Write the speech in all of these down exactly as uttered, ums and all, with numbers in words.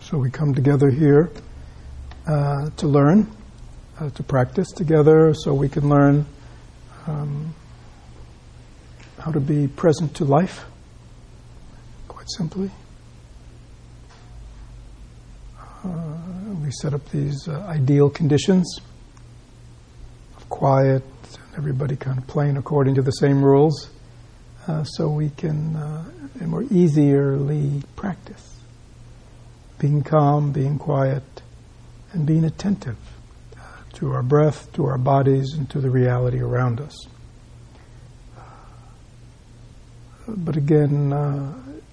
So we come together here uh, to learn, uh, to practice together, so we can learn um, how to be present to life, quite simply. Uh, we set up these uh, ideal conditions of quiet, everybody kind of playing according to the same rules, uh, so we can uh, more easily practice being calm, being quiet, and being attentive uh, to our breath, to our bodies, and to the reality around us. Uh, but again, uh,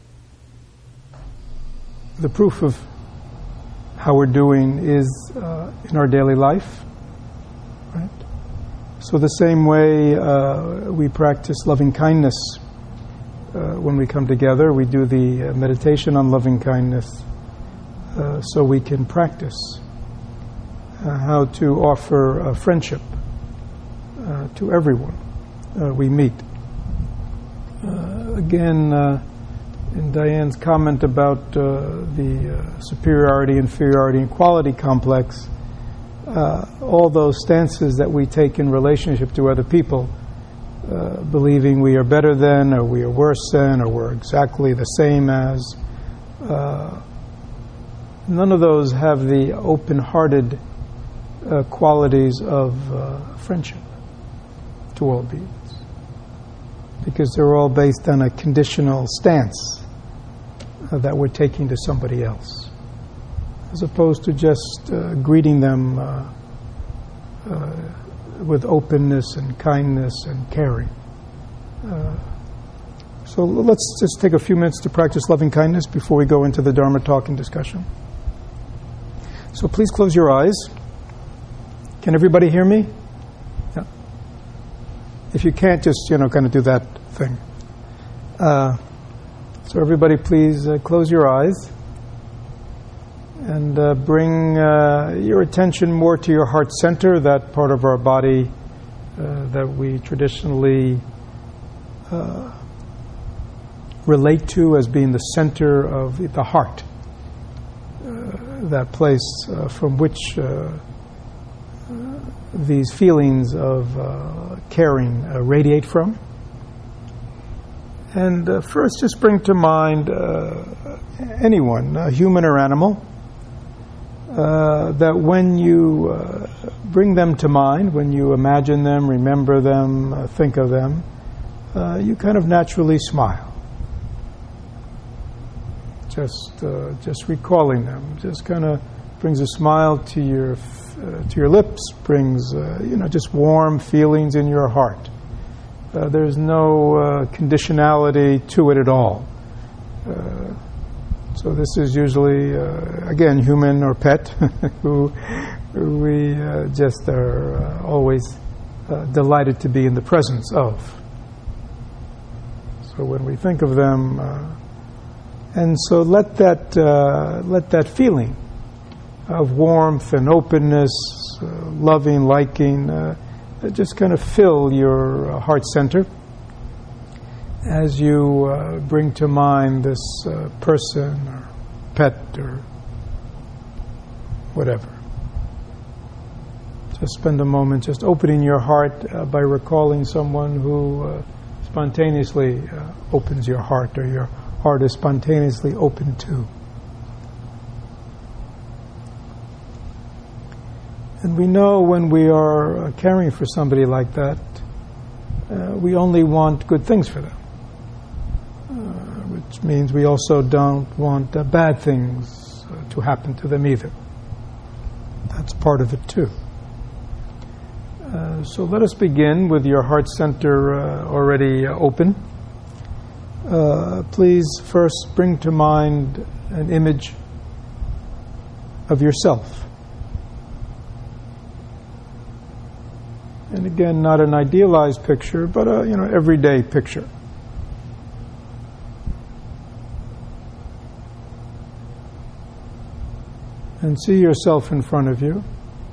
the proof of how we're doing is uh, in our daily life, right? So the same way uh, we practice loving kindness uh, when we come together, we do the uh, meditation on loving kindness uh, so we can practice uh, how to offer uh, friendship uh, to everyone uh, we meet. Uh, again, uh, in Diane's comment about uh, the uh, superiority, inferiority, and quality complex, uh, all those stances that we take in relationship to other people, uh, believing we are better than, or we are worse than, or we're exactly the same as, uh, none of those have the open-hearted uh, qualities of uh, friendship to all beings, because they're all based on a conditional stance uh, that we're taking to somebody else, as opposed to just uh, greeting them uh, uh, with openness and kindness and caring. Uh, so let's just take a few minutes to practice loving kindness before we go into the Dharma talk and discussion. So please close your eyes. Can everybody hear me? Yeah. If you can't, just, you know, kind of do that thing. Uh, so everybody please uh, close your eyes and uh, bring uh, your attention more to your heart center, that part of our body uh, that we traditionally uh, relate to as being the center of the heart. That place uh, from which uh, uh, these feelings of uh, caring uh, radiate from. And uh, first just bring to mind uh, anyone, uh, human or animal, uh, that when you uh, bring them to mind, when you imagine them, remember them, uh, think of them, uh, you kind of naturally smile. Just, uh, just recalling them, just kind of brings a smile to your, uh, to your lips, brings, uh, you know, just warm feelings in your heart. Uh, there's no uh, conditionality to it at all. Uh, so this is usually, uh, again, human or pet, who, who we uh, just are uh, always uh, delighted to be in the presence of. So when we think of them. Uh, And so let that uh, let that feeling of warmth and openness, uh, loving, liking, uh, just kind of fill your uh, heart center as you uh, bring to mind this uh, person or pet or whatever. Just spend a moment just opening your heart uh, by recalling someone who uh, spontaneously uh, opens your heart, or your heart is spontaneously open to. And we know when we are uh, caring for somebody like that, uh, we only want good things for them, uh, which means we also don't want uh, bad things uh, to happen to them either. That's part of it too. Uh, so let us begin with your heart center uh, already uh, open. Uh, please first bring to mind an image of yourself. And again, not an idealized picture, but a, you know, everyday picture. And see yourself in front of you.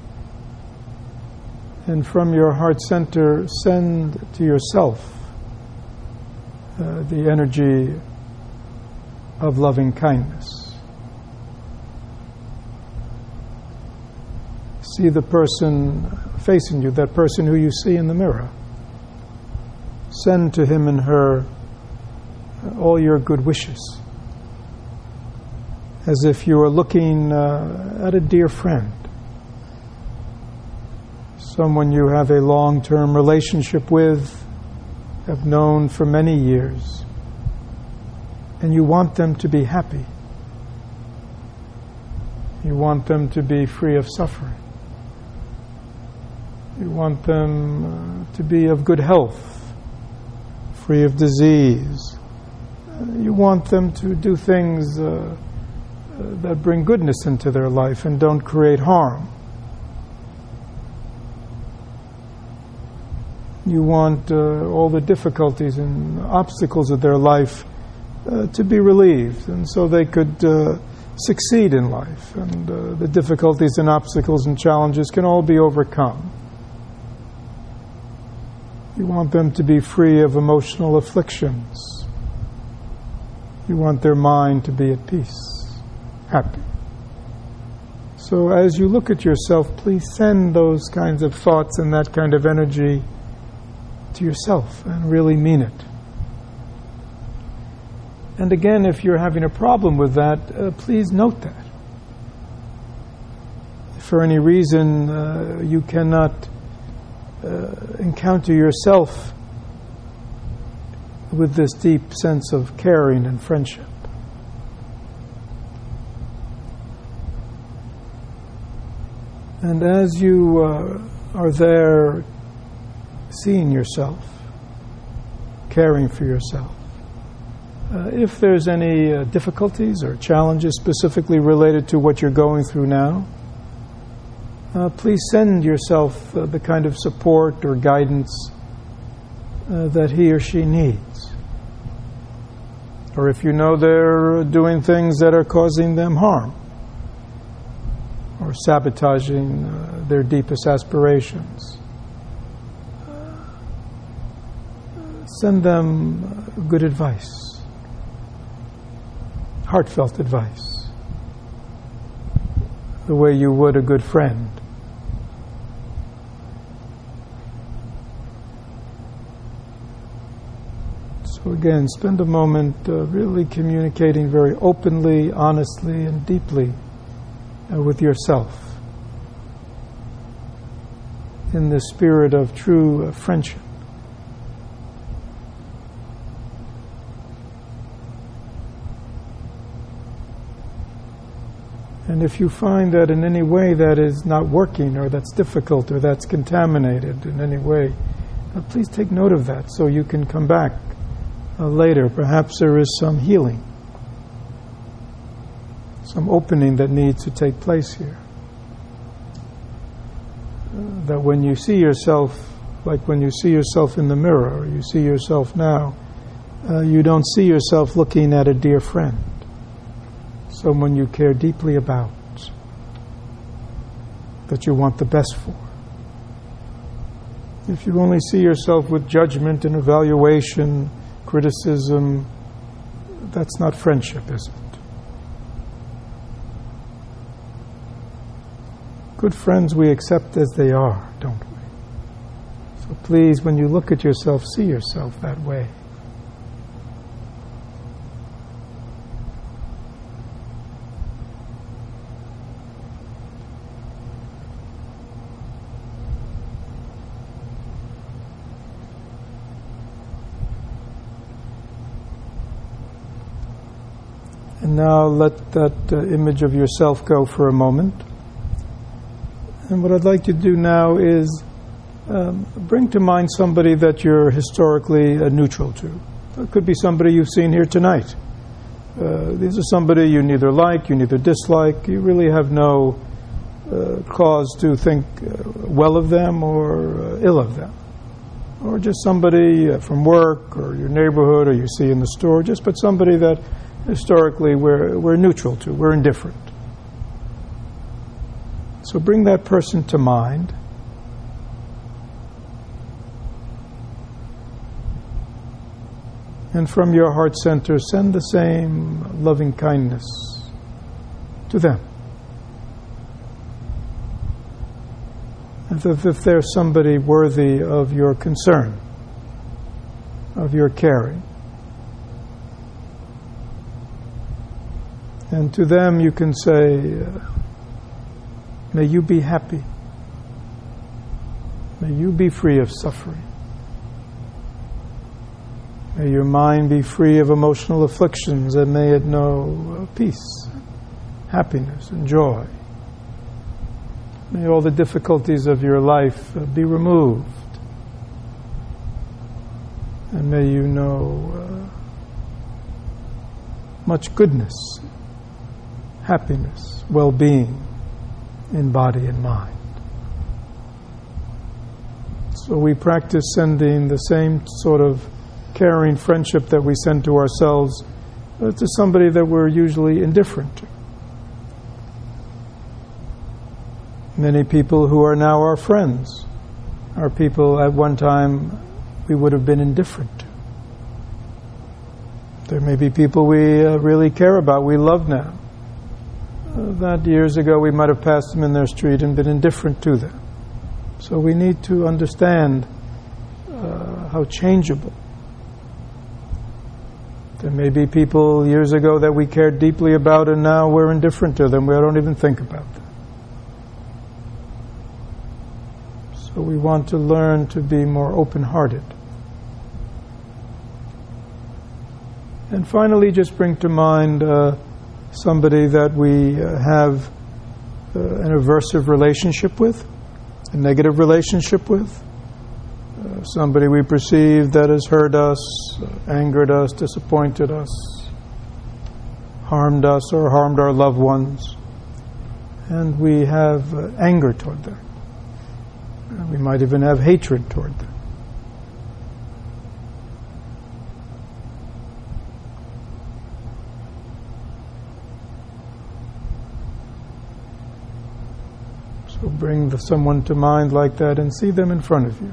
And from your heart center, send to yourself uh, the energy of loving kindness. See the person facing you, that person who you see in the mirror. Send to him and her all your good wishes, as if you are looking uh, at a dear friend, someone you have a long-term relationship with, have known for many years, and you want them to be happy. You want them to be free of suffering. You want them uh, to be of good health, free of disease. Uh, you want them to do things uh, uh, that bring goodness into their life and don't create harm. You want uh, all the difficulties and obstacles of their life uh, to be relieved, and so they could uh, succeed in life, and uh, the difficulties and obstacles and challenges can all be overcome. You want them to be free of emotional afflictions. You want their mind to be at peace, happy. So as you look at yourself, please send those kinds of thoughts and that kind of energy to yourself and really mean it. And again, if you're having a problem with that, uh, please note that. If for any reason uh, you cannot uh, encounter yourself with this deep sense of caring and friendship, and as you uh, are there seeing yourself, caring for yourself, uh, if there's any uh, difficulties or challenges specifically related to what you're going through now, uh, please send yourself uh, the kind of support or guidance uh, that he or she needs. Or if you know they're doing things that are causing them harm or sabotaging uh, their deepest aspirations, send them good advice, heartfelt advice, the way you would a good friend. So again, spend a moment uh, really communicating very openly, honestly, and deeply uh, with yourself in the spirit of true uh, friendship. And if you find that in any way that is not working, or that's difficult, or that's contaminated in any way, uh, please take note of that so you can come back uh, later. Perhaps there is some healing, some opening that needs to take place here. Uh, that when you see yourself, like when you see yourself in the mirror, or you see yourself now, uh, you don't see yourself looking at a dear friend, someone you care deeply about, that you want the best for. If you only see yourself with judgment and evaluation, criticism, that's not friendship, is it? Good friends we accept as they are, don't we? So please, when you look at yourself, see yourself that way. And now let that uh, image of yourself go for a moment. And what I'd like to do now is um, bring to mind somebody that you're historically uh, neutral to. It could be somebody you've seen here tonight. Uh, these are somebody you neither like, you neither dislike. You really have no uh, cause to think uh, well of them or uh, ill of them. Or just somebody uh, from work or your neighborhood or you see in the store, just but somebody that historically we're, we're neutral to, we're indifferent. So bring that person to mind. And from your heart center, send the same loving kindness to them. If, if there's somebody worthy of your concern, of your caring. And to them you can say, uh, may you be happy. May you be free of suffering. May your mind be free of emotional afflictions, and may it know uh, peace, happiness, and joy. May all the difficulties of your life uh, be removed. And may you know uh, much goodness, happiness, well-being in body and mind. So we practice sending the same sort of caring friendship that we send to ourselves uh, to somebody that we're usually indifferent to. Many people who are now our friends are people at one time we would have been indifferent to. There may be people we uh, really care about, we love now. Uh, that years ago we might have passed them in their street and been indifferent to them. So we need to understand uh, how changeable. There may be people years ago that we cared deeply about and now we're indifferent to them. We don't even think about them. So we want to learn to be more open-hearted. And finally, just bring to mind uh, somebody that we uh, have uh, an aversive relationship with, a negative relationship with, uh, somebody we perceive that has hurt us, uh, angered us, disappointed us, harmed us or harmed our loved ones, and we have uh, anger toward them. And we might even have hatred toward them. So bring the, someone to mind like that and see them in front of you.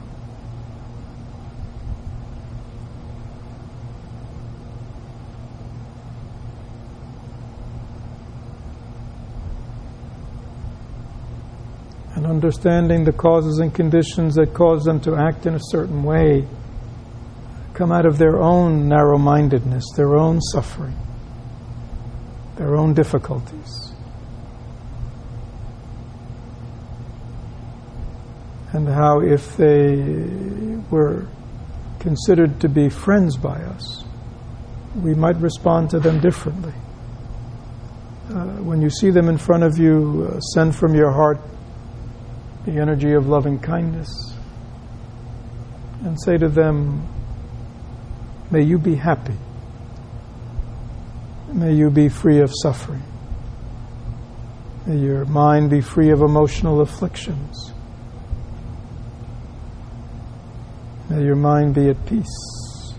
And understanding the causes and conditions that cause them to act in a certain way come out of their own narrow-mindedness, their own suffering, their own difficulties. And how if they were considered to be friends by us, we might respond to them differently. Uh, when you see them in front of you, uh, send from your heart the energy of loving kindness and say to them, may you be happy. May you be free of suffering. May your mind be free of emotional afflictions. May your mind be at peace.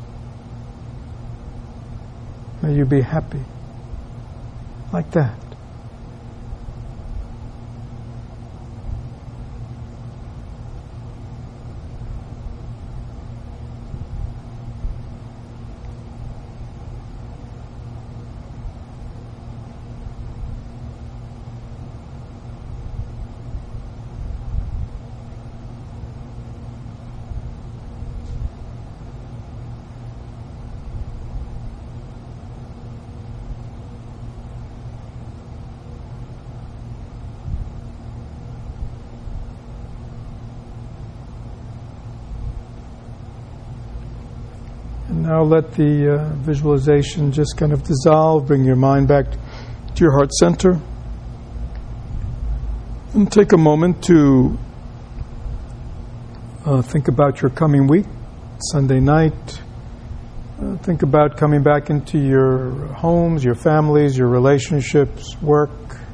May you be happy. Like that. Now let the uh, visualization just kind of dissolve. Bring your mind back to your heart center. And take a moment to uh, think about your coming week, Sunday night. Uh, think about coming back into your homes, your families, your relationships, work.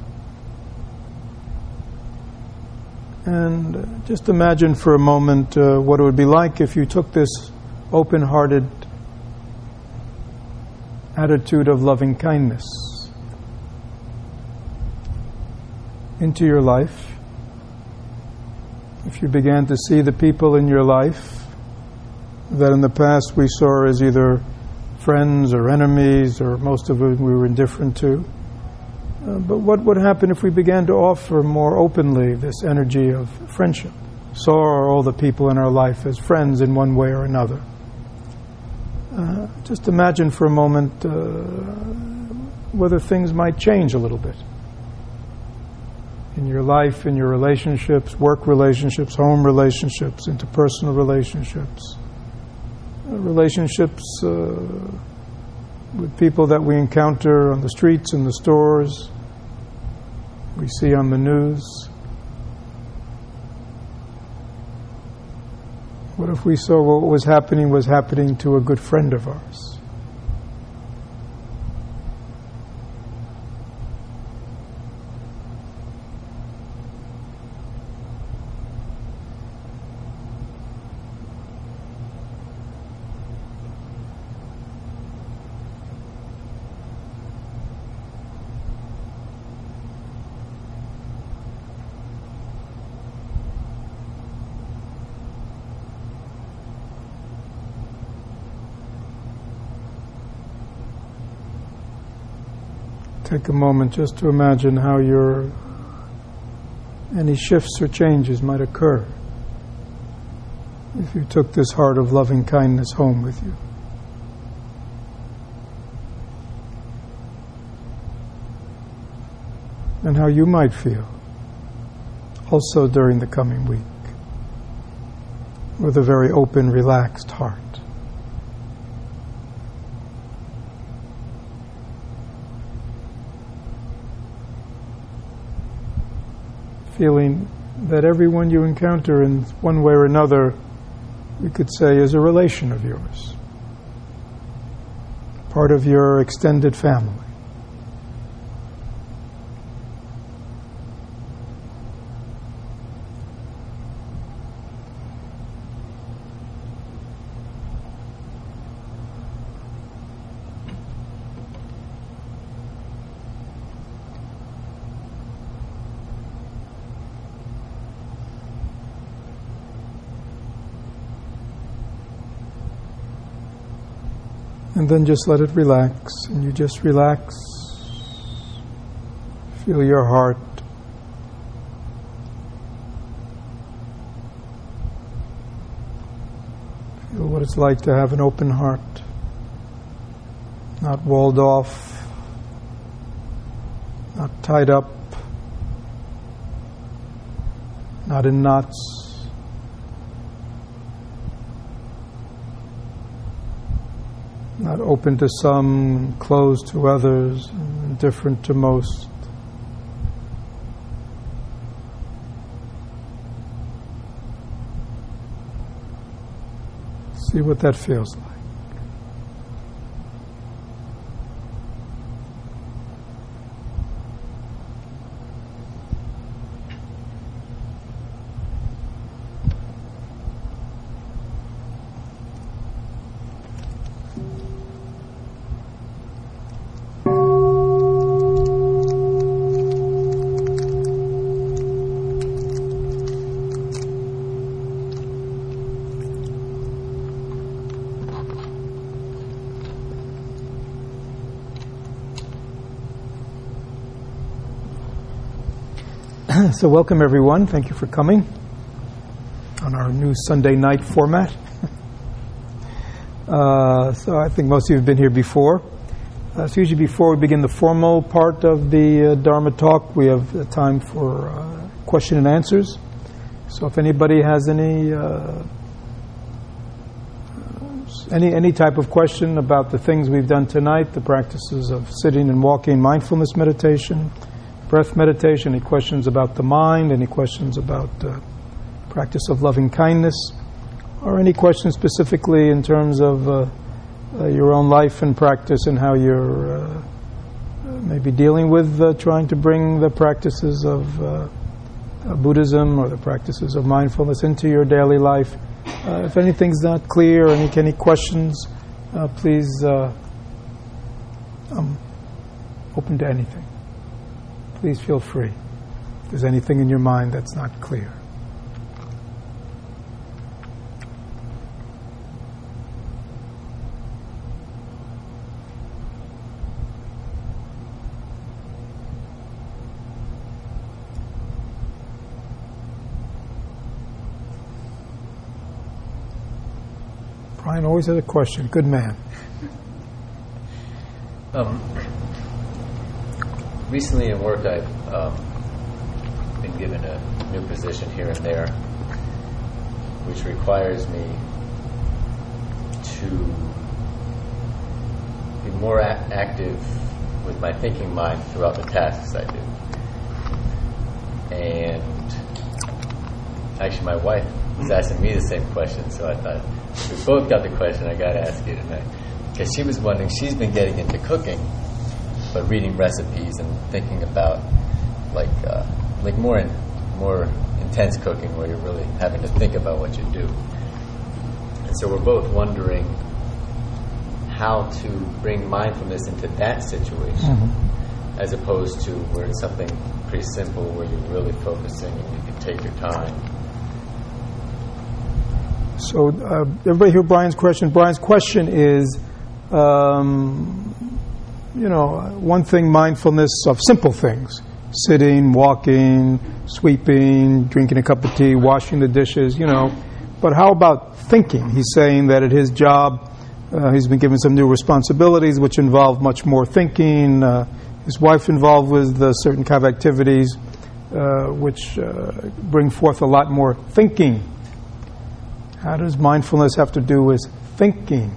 And just imagine for a moment uh, what it would be like if you took this open-hearted attitude of loving kindness into your life. If you began to see the people in your life that in the past we saw as either friends or enemies, or most of them we were indifferent to, uh, but what would happen if we began to offer more openly this energy of friendship, saw all the people in our life as friends in one way or another. Uh, just imagine for a moment uh, whether things might change a little bit in your life, in your relationships, work relationships, home relationships, interpersonal relationships, uh, relationships uh, with people that we encounter on the streets, in the stores, we see on the news. What if we saw what was happening was happening to a good friend of ours? Take a moment just to imagine how your any shifts or changes might occur if you took this heart of loving kindness home with you. And how you might feel also during the coming week with a very open, relaxed heart. Feeling that everyone you encounter in one way or another, we could say, is a relation of yours, part of your extended family. And then just let it relax, and you just relax. Feel your heart. Feel what it's like to have an open heart, not walled off, not tied up, not in knots. Not open to some, closed to others, indifferent to most. See what that feels like. So welcome everyone. Thank you for coming on our new Sunday night format. uh, so I think most of you have been here before. Uh, so usually before we begin the formal part of the uh, Dharma talk, we have uh, time for uh, question and answers. So if anybody has any uh, any any type of question about the things we've done tonight, the practices of sitting and walking, mindfulness meditation, breath meditation, any questions about the mind, any questions about uh, practice of loving kindness, or any questions specifically in terms of uh, uh, your own life and practice and how you're uh, maybe dealing with uh, trying to bring the practices of uh, uh, Buddhism or the practices of mindfulness into your daily life. Uh, if anything's not clear, any any questions, uh, please uh, I'm open to anything. Please feel free if there's anything in your mind that's not clear. Brian always has a question. Good man. Um, recently in work, I've um, been given a new position here and there, which requires me to be more a- active with my thinking mind throughout the tasks I do. And actually, my wife was asking me the same question, so I thought, we both got the question, I got to ask you tonight. Because she was wondering, she's been getting into cooking, but reading recipes and thinking about like uh, like more in, more intense cooking where you're really having to think about what you do. And so we're both wondering how to bring mindfulness into that situation, mm-hmm. as opposed to where it's something pretty simple where you're really focusing and you can take your time. So uh, everybody hear Brian's question? Brian's question is, um, you know, one thing, mindfulness of simple things. Sitting, walking, sweeping, drinking a cup of tea, washing the dishes, you know. But how about thinking? He's saying that at his job, uh, he's been given some new responsibilities which involve much more thinking. Uh, his wife involved with uh, certain kind of activities uh, which uh, bring forth a lot more thinking. How does mindfulness have to do with thinking?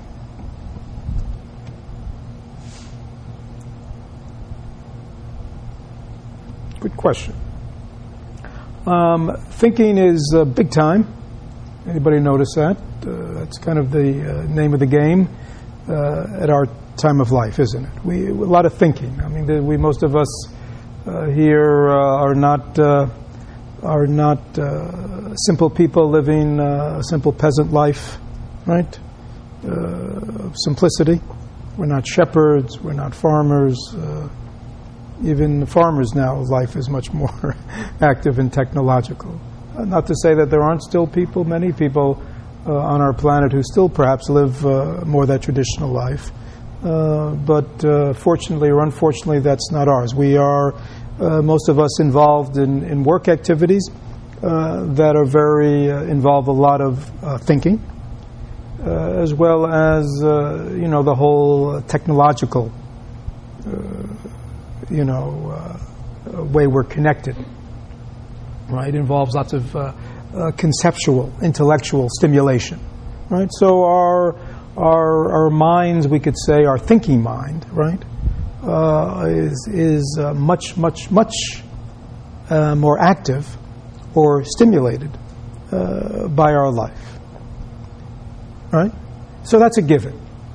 Good question. Um, thinking is uh, big time. Anybody notice that? Uh, that's kind of the uh, name of the game uh, at our time of life, isn't it? We a lot of thinking. I mean, the, we most of us uh, here uh, are not uh, are not uh, simple people living uh, a simple peasant life, right? Uh, simplicity. We're not shepherds. We're not farmers. Uh, even farmers now, life is much more active and technological. Uh, not to say that there aren't still people, many people uh, on our planet who still perhaps live uh, more that traditional life. Uh, but uh, fortunately or unfortunately, that's not ours. We are, uh, most of us, involved in, in work activities uh, that are very, uh, involve a lot of uh, thinking, uh, as well as, uh, you know, the whole technological, uh, you know, uh, way we're connected. Right, involves lots of uh, uh, conceptual, intellectual stimulation. Right, so our our our minds, we could say, our thinking mind, right, uh, is is uh, much much much uh, more active or stimulated uh, by our life. Right, so that's a given,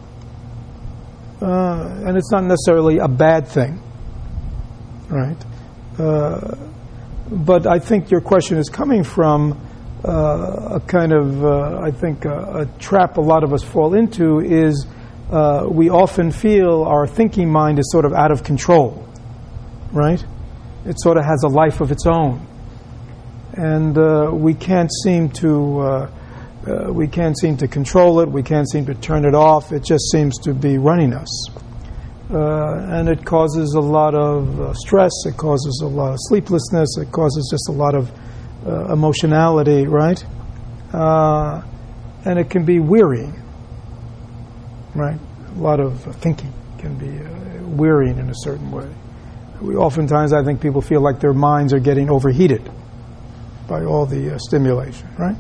uh, and it's not necessarily a bad thing. Right. Uh, But I think your question is coming from uh, a kind of, uh, I think, a, a trap a lot of us fall into is uh, we often feel our thinking mind is sort of out of control, right? It sort of has a life of its own. And uh, we can't seem to, uh, uh, we can't seem to control it, we can't seem to turn it off, it just seems to be running us. Uh, and it causes a lot of uh, stress, it causes a lot of sleeplessness, it causes just a lot of uh, emotionality, right? Uh, and it can be wearying, right? A lot of uh, thinking can be uh, wearying in a certain way. We oftentimes, I think, people feel like their minds are getting overheated by all the uh, stimulation, right?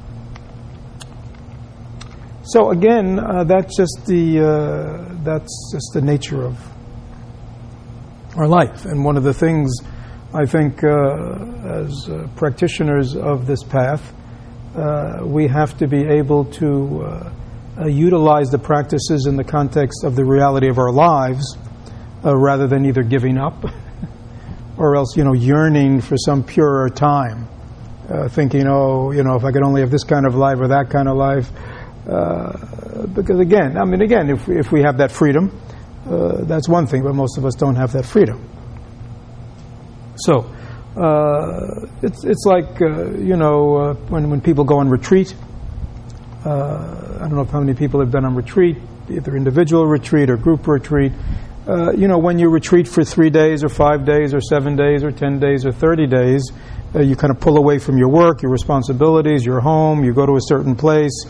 So again, uh, that's just the uh, that's just the nature of our life. And one of the things I think, uh, as uh, practitioners of this path, uh, we have to be able to uh, uh, utilize the practices in the context of the reality of our lives, uh, rather than either giving up or else, you know, yearning for some purer time, uh, thinking, oh, you know, if I could only have this kind of life or that kind of life. Uh, because again, I mean, again, if we, if we have that freedom, uh, that's one thing, but most of us don't have that freedom. So, uh, it's it's like, uh, you know, uh, when, when people go on retreat, uh, I don't know how many people have been on retreat, either individual retreat or group retreat. Uh, you know, when you retreat for three days or five days or seven days or ten days or thirty days, uh, you kind of pull away from your work, your responsibilities, your home, you go to a certain place.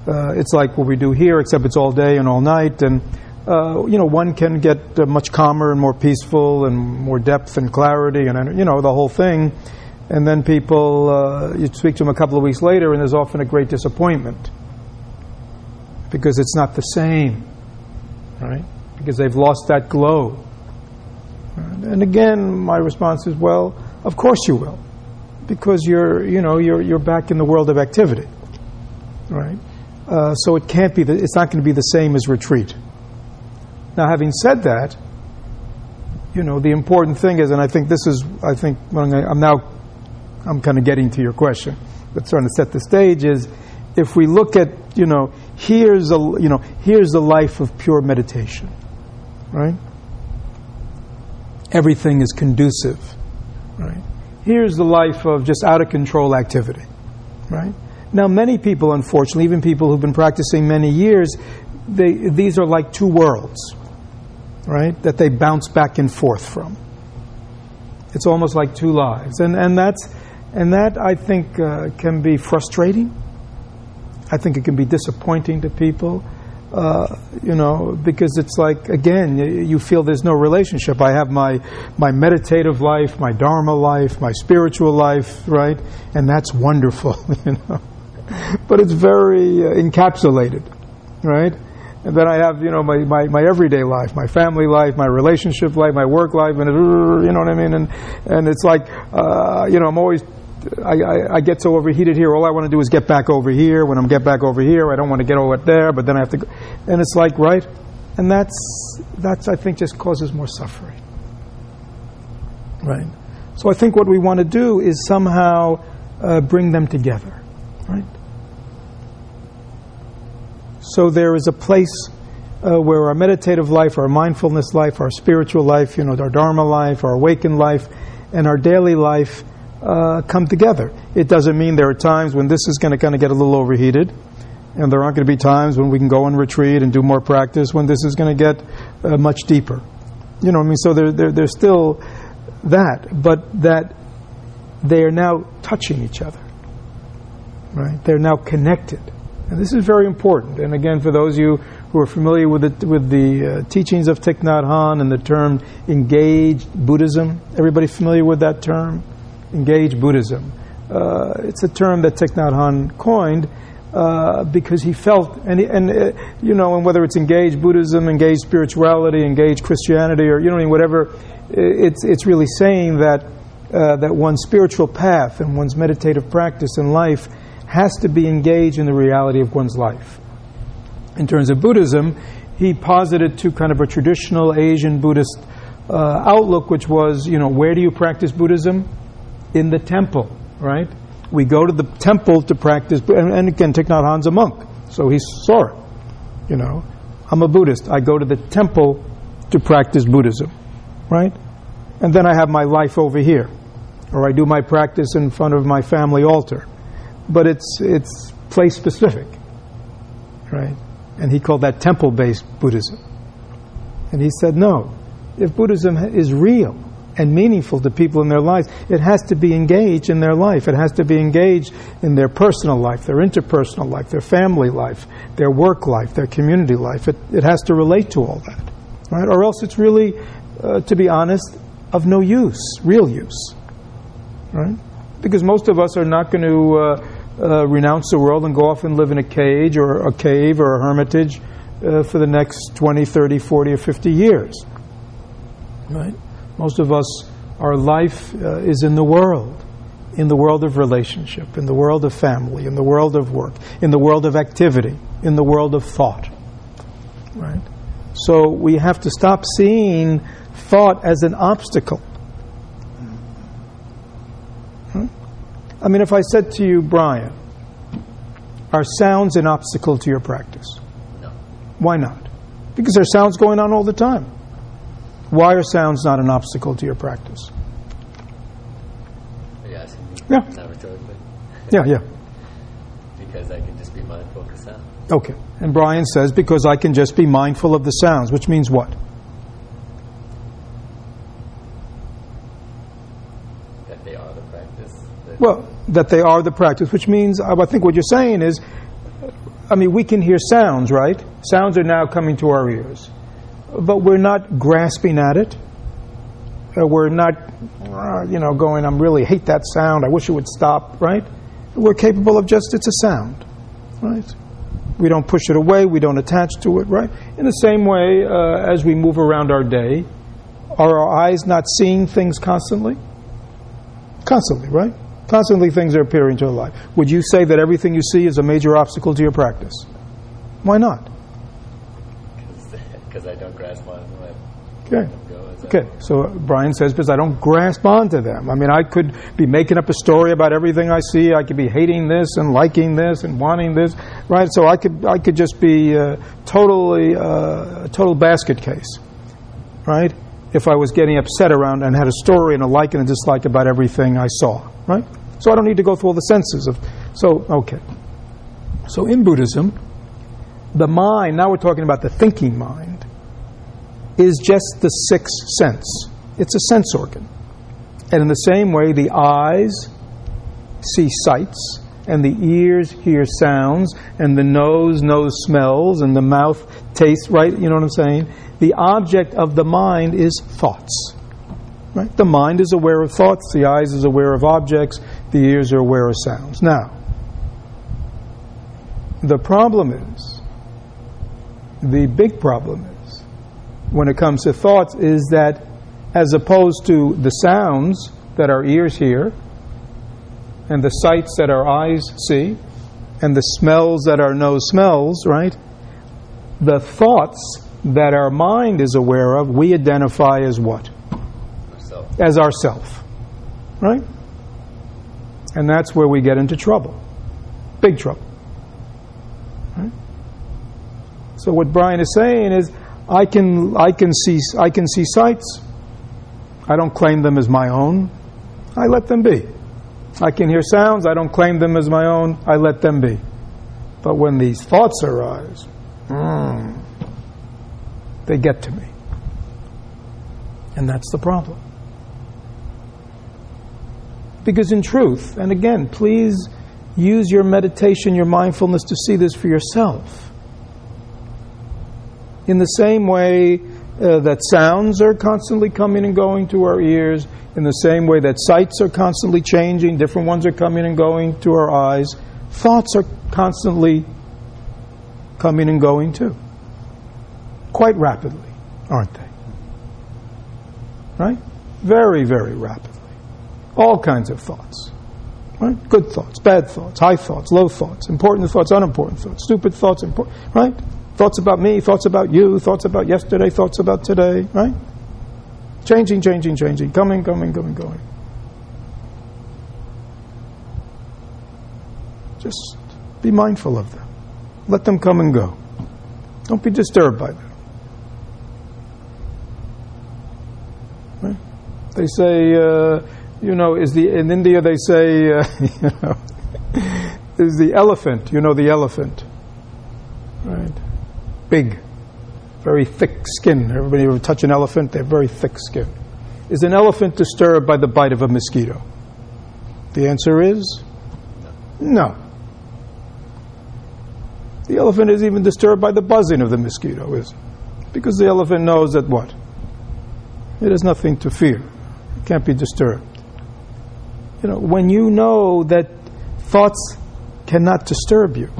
Uh, it's like what we do here, except it's all day and all night, and uh, you know, one can get uh, much calmer and more peaceful and more depth and clarity, and you know, the whole thing. And then people, uh, you speak to them a couple of weeks later, and there's often a great disappointment because it's not the same, right? Because they've lost that glow. And again, my response is, well, of course you will, because you're, you know, you're you're back in the world of activity, right? Uh, so it can't be. The, it's not going to be the same as retreat. Now, having said that, you know, the important thing is, and I think this is, I think when I, I'm now, I'm kind of getting to your question, but trying to set the stage is, if we look at, you know, here's a, you know, here's the life of pure meditation, right? Everything is conducive, right? Here's the life of just out of control activity, right? Now, many people, unfortunately, even people who've been practicing many years, they, these are like two worlds, right? That they bounce back and forth from. It's almost like two lives, and and that's and that I think uh, can be frustrating. I think it can be disappointing to people. Uh, you know, because it's like, again, you feel there's no relationship. I have my my meditative life, my Dharma life, my spiritual life, right? And that's wonderful, you know. But it's very uh, encapsulated, right? And then I have, you know, my, my, my everyday life, my family life, my relationship life, my work life, and it, you know what I mean? And and it's like, uh, you know, I'm always, I, I, I get so overheated here. All I want to do is get back over here. When I'm get back over here, I don't want to get over there, but then I have to go. And it's like, right? And that's, that's I think, just causes more suffering. Right? So I think what we want to do is somehow uh, bring them together. Right? So there is a place uh, where our meditative life, our mindfulness life, our spiritual life, you know, our Dharma life, our awakened life, and our daily life Uh, come together. It doesn't mean there are times when this is going to kind of get a little overheated, and there aren't going to be times when we can go and retreat and do more practice when this is going to get uh, much deeper. You know what I mean? So there, there, there's still that, but that they are now touching each other, right? They're now connected. And this is very important. And again, for those of you who are familiar with the, with the uh, teachings of Thich Nhat Hanh and the term engaged Buddhism, everybody familiar with that term? Engaged Buddhism. Uh, it's a term that Thich Nhat Hanh coined uh, because he felt, and, and uh, you know, and whether it's engaged Buddhism, engaged spirituality, engaged Christianity, or you know, whatever, it's it's really saying that uh, that one's spiritual path and one's meditative practice in life has to be engaged in the reality of one's life. In terms of Buddhism, he posited to kind of a traditional Asian Buddhist uh, outlook, which was, you know, where do you practice Buddhism? In the temple, right? We go to the temple to practice, and, and again, Thich Nhat Hanh's a monk, so he saw it. You know, I'm a Buddhist. I go to the temple to practice Buddhism, right? And then I have my life over here, or I do my practice in front of my family altar. But it's it's place specific, right? And he called that temple-based Buddhism. And he said, no, if Buddhism is real and meaningful to people in their lives, it has to be engaged in their life. It has to be engaged in their personal life, their interpersonal life, their family life, their work life, their community life. It, it has to relate to all that, right? Or else it's really, uh, to be honest, of no use, real use, right? Because most of us are not going to uh, uh, renounce the world and go off and live in a cage or a cave or a hermitage uh, for the next twenty, thirty, forty, or fifty years, right? Most of us, our life uh, is in the world, in the world of relationship, in the world of family, in the world of work, in the world of activity, in the world of thought, right? So we have to stop seeing thought as an obstacle. Hmm? I mean, if I said to you, Brian, are sounds an obstacle to your practice? No. Why not? Because there are sounds going on all the time. Why are sounds not an obstacle to your practice? Are you asking me? Yeah. Not rhetorically? Yeah, yeah. Because I can just be mindful of the sound. Okay. And Brian says, because I can just be mindful of the sounds, which means what? That they are the practice. That Well, that they are the practice, which means, I think what you're saying is, I mean, we can hear sounds, right? Sounds are now coming to our ears. But we're not grasping at it. Uh, we're not, uh, you know, going, I really hate that sound. I wish it would stop, right? We're capable of just, it's a sound, right? We don't push it away. We don't attach to it, right? In the same way, uh, as we move around our day, are our eyes not seeing things constantly? Constantly, right? Constantly things are appearing to our life. Would you say that everything you see is a major obstacle to your practice? Why not? Because I don't grasp on them. Okay. Okay. So Brian says, because I don't grasp onto them. I mean, I could be making up a story about everything I see. I could be hating this and liking this and wanting this, right? So I could I could just be uh, totally uh, a total basket case, right? If I was getting upset around and had a story and a like and a dislike about everything I saw, right? So I don't need to go through all the senses of. So okay. So in Buddhism, the mind. Now we're talking about the thinking mind. Is just the sixth sense. It's a sense organ. And in the same way, the eyes see sights, and the ears hear sounds, and the nose knows smells, and the mouth tastes, right? You know what I'm saying? The object of the mind is thoughts. Right? The mind is aware of thoughts, the eyes is aware of objects, the ears are aware of sounds. Now, the problem is, the big problem is, when it comes to thoughts, is that as opposed to the sounds that our ears hear, and the sights that our eyes see, and the smells that our nose smells, right? The thoughts that our mind is aware of, we identify as what? Ourself. As ourself. Right? And that's where we get into trouble. Big trouble. Right? So what Brian is saying is, I can I can see I can see sights. I don't claim them as my own. I let them be. I can hear sounds. I don't claim them as my own. I let them be. But when these thoughts arise, mm, they get to me. And that's the problem. Because in truth, and again, please use your meditation, your mindfulness to see this for yourself. In the same way uh, that sounds are constantly coming and going to our ears, in the same way that sights are constantly changing, different ones are coming and going to our eyes, thoughts are constantly coming and going too. Quite rapidly, aren't they? Right? Very, very rapidly. All kinds of thoughts. Right? Good thoughts, bad thoughts, high thoughts, low thoughts, important thoughts, unimportant thoughts, stupid thoughts, important, right? Thoughts about me, thoughts about you, thoughts about yesterday, thoughts about today, right? Changing, changing, changing, coming, coming, coming, going. Just be mindful of them. Let them come and go. Don't be disturbed by them. Right? They say, uh, you know, is the in India they say, uh, you know, is the elephant, you know, the elephant, right? Big, very thick skin. Everybody ever touch an elephant? They have very thick skin. Is an elephant disturbed by the bite of a mosquito? The answer is no. The elephant is even disturbed by the buzzing of the mosquito, is it? Because the elephant knows that what? It has nothing to fear. It can't be disturbed. You know, when you know that thoughts cannot disturb you,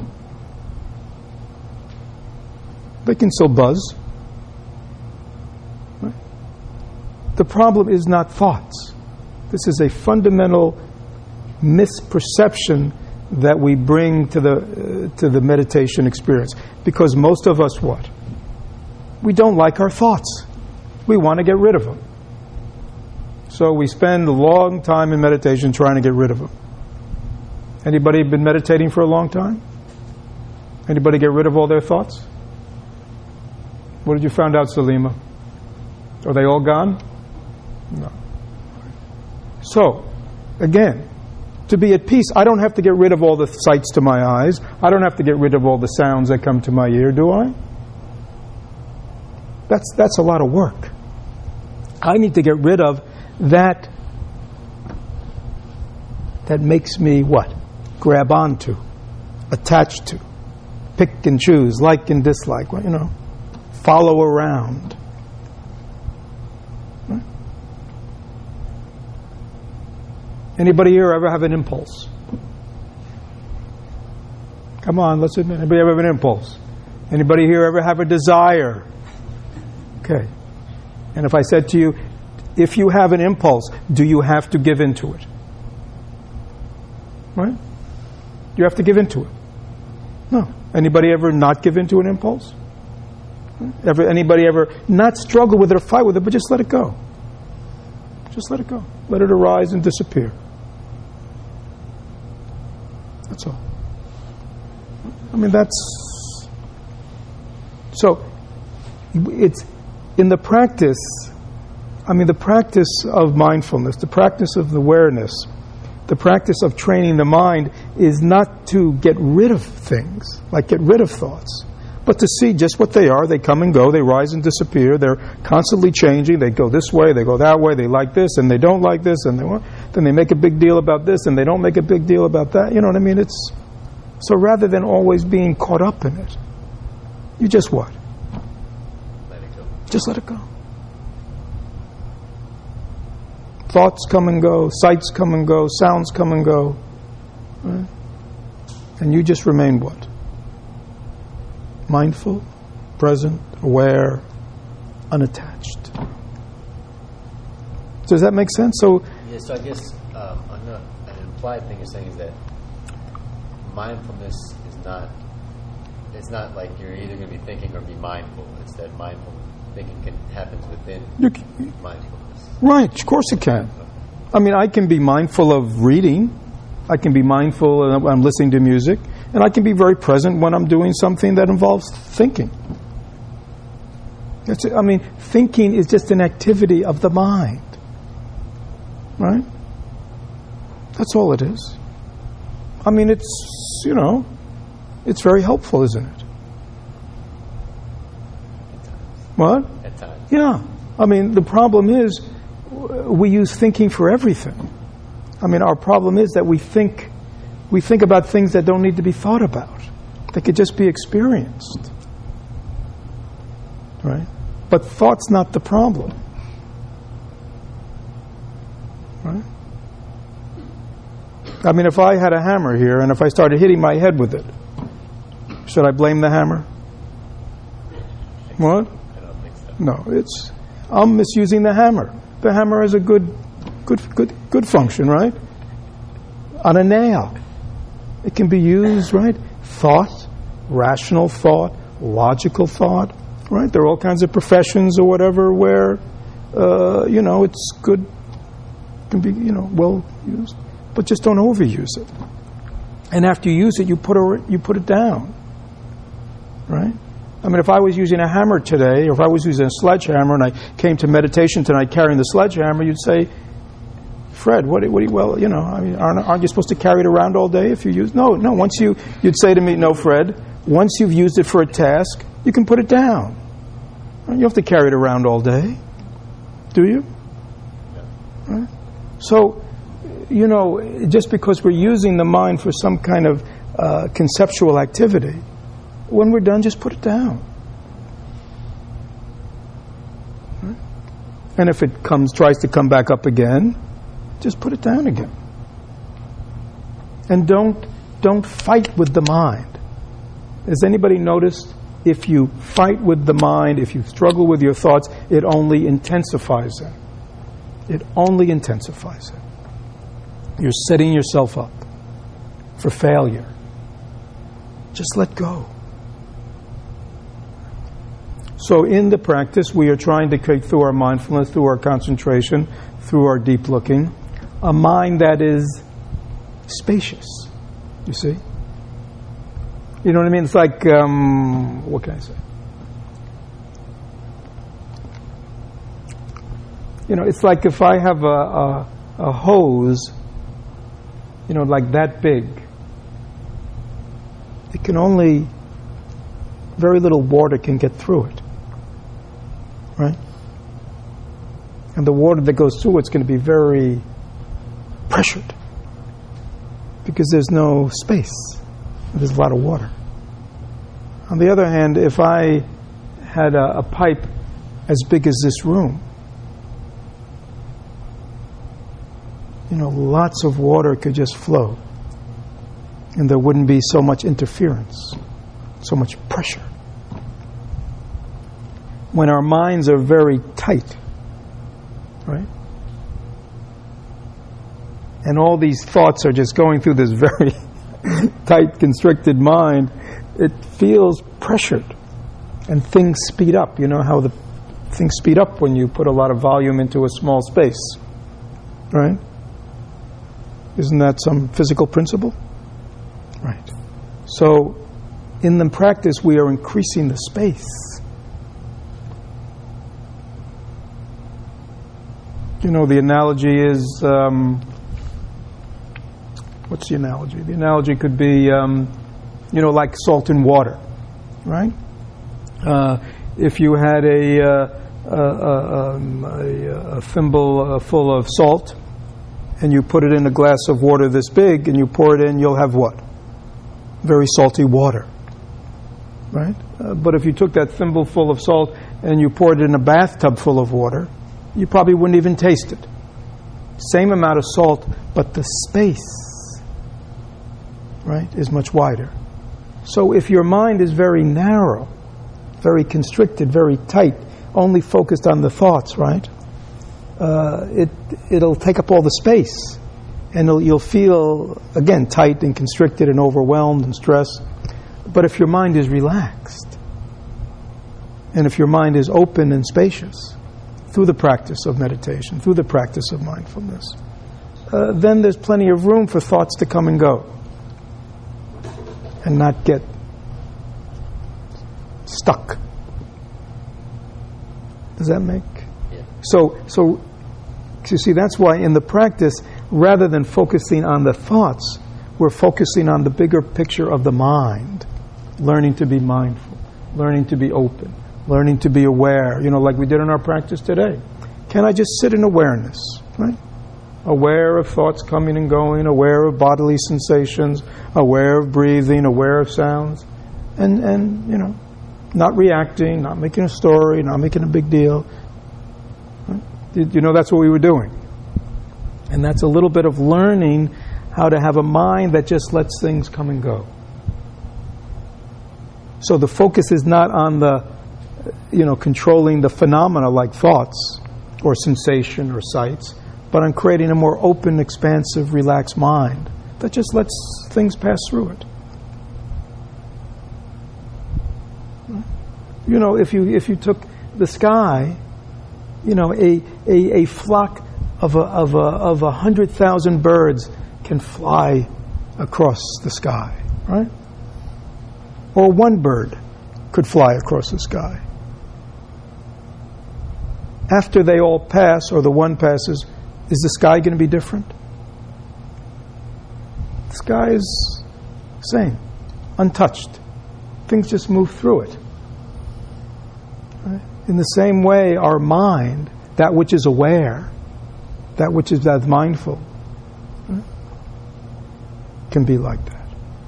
they can still buzz. Right? The problem is not thoughts. This is a fundamental misperception that we bring to the uh, to the meditation experience. Because most of us, what? We don't like our thoughts. We want to get rid of them. So we spend a long time in meditation trying to get rid of them. Anybody been meditating for a long time? Anybody get rid of all their thoughts? What did you find out, Salima? Are they all gone? No. So, again, to be at peace, I don't have to get rid of all the sights to my eyes. I don't have to get rid of all the sounds that come to my ear, do I? That's that's a lot of work. I need to get rid of that that makes me what? Grab onto, attach to, pick and choose, like and dislike, you know, follow around. Right? Anybody here ever have an impulse? Come on, let's admit. Anybody ever have an impulse? Anybody here ever have a desire? Okay. And if I said to you, if you have an impulse, do you have to give in to it? Right? You have to give in to it. No. Anybody ever not give in to an impulse? Ever, anybody ever not struggle with it or fight with it, but just let it go? Just let it go. Let it arise and disappear. That's all. I mean, that's... So, it's in the practice, I mean, the practice of mindfulness, the practice of awareness, the practice of training the mind is not to get rid of things, like get rid of thoughts, but to see just what they are. They come and go, they rise and disappear, they're constantly changing, they go this way, they go that way, they like this and they don't like this, and they want, then they make a big deal about this and they don't make a big deal about that. You know what I mean? It's so rather than always being caught up in it, you just what? Let it go. Just let it go. Thoughts come and go, sights come and go, sounds come and go. Right? And you just remain what? Mindful, present, aware, unattached. Does that make sense? So, yeah, so I guess um, on the, an implied thing you're saying is that mindfulness is not, it's not like you're either going to be thinking or be mindful. It's that mindful thinking can happens within you can, mindfulness. Right, of course it can. I mean, I can be mindful of reading. I can be mindful when I'm listening to music. And I can be very present when I'm doing something that involves thinking. That's it. I mean, thinking is just an activity of the mind. Right? That's all it is. I mean, it's, you know, it's very helpful, isn't it? What? At times. Yeah. I mean, the problem is we use thinking for everything. I mean, our problem is that we think we think about things that don't need to be thought about. They could just be experienced. Right? But thought's not the problem. Right? I mean, if I had a hammer here and if I started hitting my head with it, should I blame the hammer? What? I don't think so. No, it's I'm misusing the hammer. The hammer has a good, good, good, good function, right? On a nail, it can be used, right? Thought, rational thought, logical thought, right? There are all kinds of professions or whatever where, uh, you know, it's good, can be, you know, well used, but just don't overuse it. And after you use it, you put a, you put it down, right? I mean, if I was using a hammer today, or if I was using a sledgehammer, and I came to meditation tonight carrying the sledgehammer, you'd say, Fred, what, what do you, well, you know, I mean, aren't, aren't you supposed to carry it around all day if you use, no, no, once you, you'd say to me, no, Fred, once you've used it for a task, you can put it down. You don't have to carry it around all day, do you? Yeah. Right? So, you know, just because we're using the mind for some kind of uh, conceptual activity, when we're done, just put it down. Right? And if it comes, tries to come back up again, just put it down again. And don't don't fight with the mind. Has anybody noticed if you fight with the mind, if you struggle with your thoughts, it only intensifies them. It only intensifies it. You're setting yourself up for failure. Just let go. So in the practice, we are trying to create, through our mindfulness, through our concentration, through our deep looking, a mind that is spacious, you see? You know what I mean? It's like, um, what can I say? You know, it's like if I have a, a, a hose, you know, like that big, it can only, very little water can get through it. Right? And the water that goes through it's going to be very pressured because there's no space. There's a lot of water. On the other hand, if I had a, a pipe as big as this room, you know, lots of water could just flow, and there wouldn't be so much interference, so much pressure. When our minds are very tight, right? And all these thoughts are just going through this very tight, constricted mind, it feels pressured, and things speed up. You know how the things speed up when you put a lot of volume into a small space, right? Isn't that some physical principle? Right. So, in the practice, we are increasing the space. You know, the analogy is, um, what's the analogy? The analogy could be, um, you know, like salt and water, right? Uh, if you had a, uh, uh, um, a, a thimble uh, full of salt, and you put it in a glass of water this big, and you pour it in, you'll have what? Very salty water, right? Uh, but if you took that thimble full of salt and you poured it in a bathtub full of water, you probably wouldn't even taste it. Same amount of salt, but the space, right, is much wider. So if your mind is very narrow, very constricted, very tight, only focused on the thoughts, right, uh, it, it'll take up all the space. And it'll, you'll feel, again, tight and constricted and overwhelmed and stressed. But if your mind is relaxed, and if your mind is open and spacious, through the practice of meditation, through the practice of mindfulness, uh, then there's plenty of room for thoughts to come and go and not get stuck. Does that make? Yeah. So, so you see, that's why in the practice, rather than focusing on the thoughts, we're focusing on the bigger picture of the mind, learning to be mindful, learning to be open, learning to be aware, you know, like we did in our practice today. Can I just sit in awareness, right? Aware of thoughts coming and going, aware of bodily sensations, aware of breathing, aware of sounds, and, and you know, not reacting, not making a story, not making a big deal. Right? You know, that's what we were doing. And that's a little bit of learning how to have a mind that just lets things come and go. So the focus is not on the, you know, controlling the phenomena like thoughts or sensation or sights, but on creating a more open, expansive, relaxed mind that just lets things pass through it. You know, if you if you took the sky, you know, a a, a flock of a of a of a hundred thousand birds can fly across the sky, right? Or one bird could fly across the sky. After they all pass, or the one passes, is the sky going to be different? The sky is the same, untouched. Things just move through it. Right? In the same way, our mind, that which is aware, that which is that mindful, right, can be like that.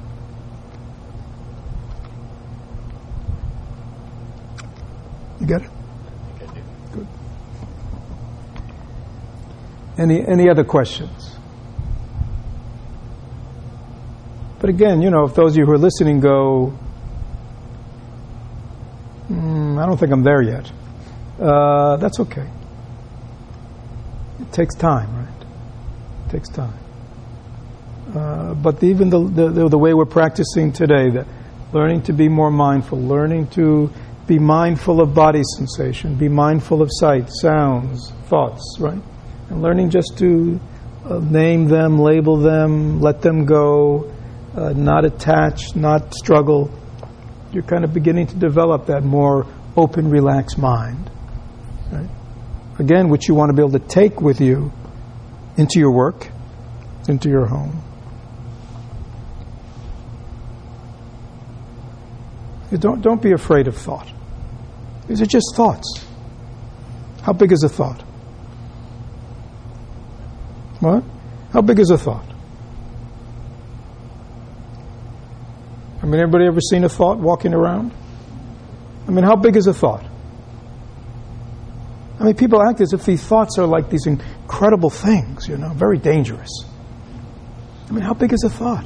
You get it? Good. Any any other questions? But again, you know, if those of you who are listening go, mm, I don't think I'm there yet, uh, that's okay. It takes time, right? It takes time. Uh, but the, even the, the the way we're practicing today, the learning to be more mindful, learning to be mindful of body sensation, be mindful of sight, sounds, thoughts, right? And learning just to uh, name them, label them, let them go, uh, not attach, not struggle. You're kind of beginning to develop that more open, relaxed mind, right? Again, which you want to be able to take with you into your work, into your home. You don't, don't be afraid of thought. These are just thoughts. How big is a thought? What? How big is a thought? I mean, everybody ever seen a thought walking around? I mean, how big is a thought? I mean, people act as if these thoughts are like these incredible things, you know, very dangerous. I mean, how big is a thought?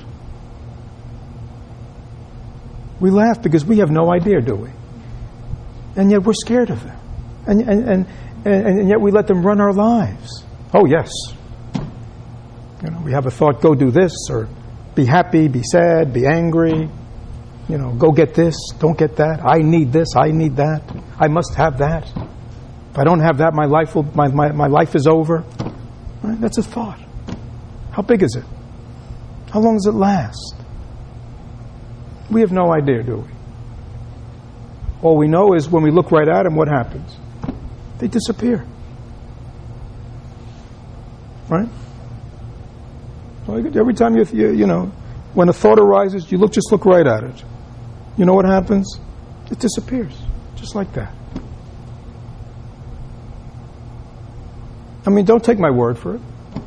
We laugh because we have no idea, do we? And yet we're scared of them. And, and, and, and, and yet we let them run our lives. Oh, yes. You know, we have a thought, go do this, or be happy, be sad, be angry. You know, go get this, don't get that. I need this, I need that. I must have that. If I don't have that, my life will, my, my, my life is over. Right? That's a thought. How big is it? How long does it last? We have no idea, do we? All we know is when we look right at them, what happens? They disappear. Right? So every time you, you, you know, when a thought arises, you look, just look right at it. You know what happens? It disappears, just like that. I mean, don't take my word for it.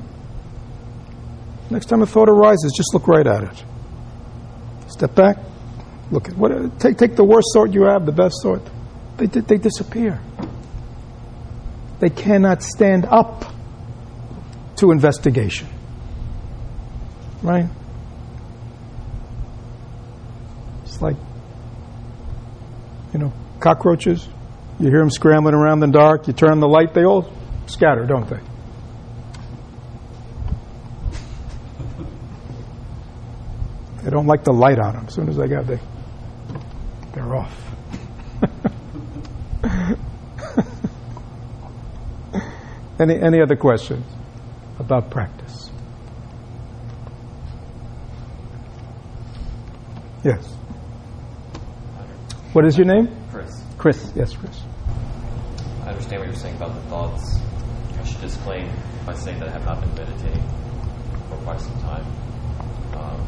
Next time a thought arises, just look right at it. Step back, look at what. Take take the worst thought you have, the best thought. They they disappear. They cannot stand up to investigation. Right? It's like, you know, cockroaches. You hear them scrambling around in the dark. You turn on the light, they all scatter, don't they? They don't like the light on them. As soon as they got, they they're off. any any other questions about practice? Yes. What is your name? Chris. Chris. Yes, Chris. I understand what you're saying about the thoughts. I should disclaim by saying that I have not been meditating for quite some time. Um,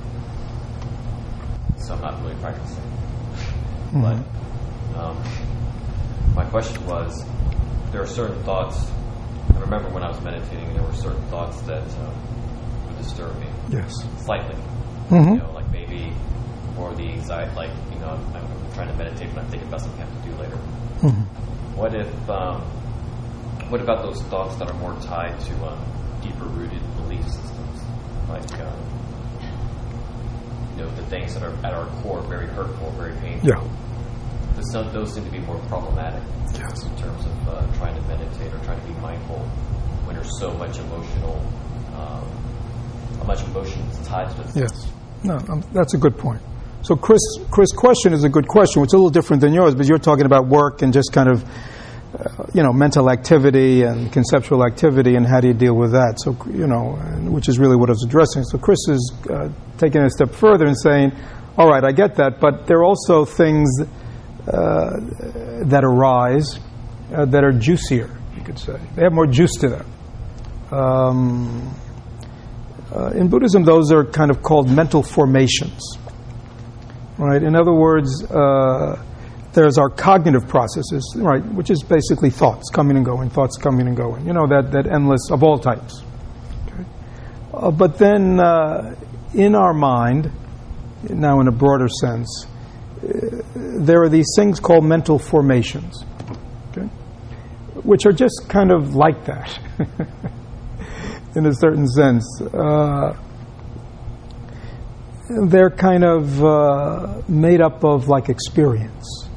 so I'm not really practicing. Mm-hmm. But um, my question was, there are certain thoughts. I remember when I was meditating, there were certain thoughts that um, would disturb me. Yes. Slightly. Mm-hmm. You know, like maybe more the anxiety, like, you know, I'm, I'm trying to meditate, but I'm thinking about something I have to do later. Mm-hmm. What if, um, what about those thoughts that are more tied to um, deeper rooted belief systems? Like, um, you know, the things that are at our core very hurtful, very painful. Yeah. Those, some, those seem to be more problematic. Yes. In terms of uh, trying to meditate or trying to be mindful when there's so much emotional, um, how much emotion is tied to this. Yes. No, um, that's a good point. So Chris, Chris' question is a good question. It's a little different than yours, but you're talking about work and just kind of, uh, you know, mental activity and conceptual activity, and how do you deal with that? So, you know, which is really what I was addressing. So Chris is uh, taking it a step further and saying, all right, I get that, but there are also things uh, that arise uh, that are juicier, you could say. They have more juice to them. Um, uh, in Buddhism, those are kind of called mental formations. Right. In other words, uh, there's our cognitive processes, right, which is basically thoughts coming and going, thoughts coming and going. You know, that, that endless of all types. Okay. Uh, but then, uh, in our mind, now in a broader sense, uh, there are these things called mental formations, okay, which are just kind of like that, in a certain sense. Uh, They're kind of uh, made up of like experience